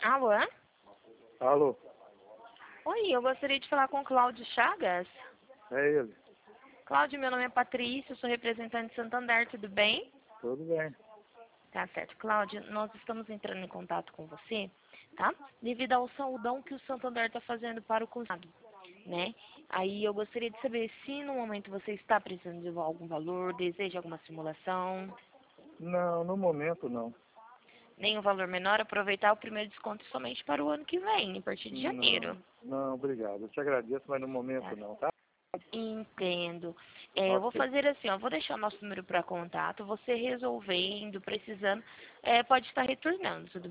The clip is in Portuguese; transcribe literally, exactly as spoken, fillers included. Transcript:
Alô? Alô, Oi, eu gostaria de falar com o Cláudio Chagas. é ele. Cláudio, meu nome é Patrícia, eu sou representante de Santander, tudo bem? Tudo bem. Tá certo. Cláudio, nós estamos entrando em contato com você, tá? Devido ao saudão que o Santander está fazendo para o consumidor, né? Aí eu gostaria de saber se no momento você está precisando de algum valor, deseja alguma simulação, Não, no momento não. nenhum valor menor, aproveitar o primeiro desconto somente para o ano que vem, a partir de Não, janeiro. não, obrigado. Eu te agradeço, mas no momento Tá? não, tá? Entendo. É, eu vou Ok. fazer assim, ó, vou deixar o nosso número para contato, você resolvendo, precisando, é, pode estar retornando, tudo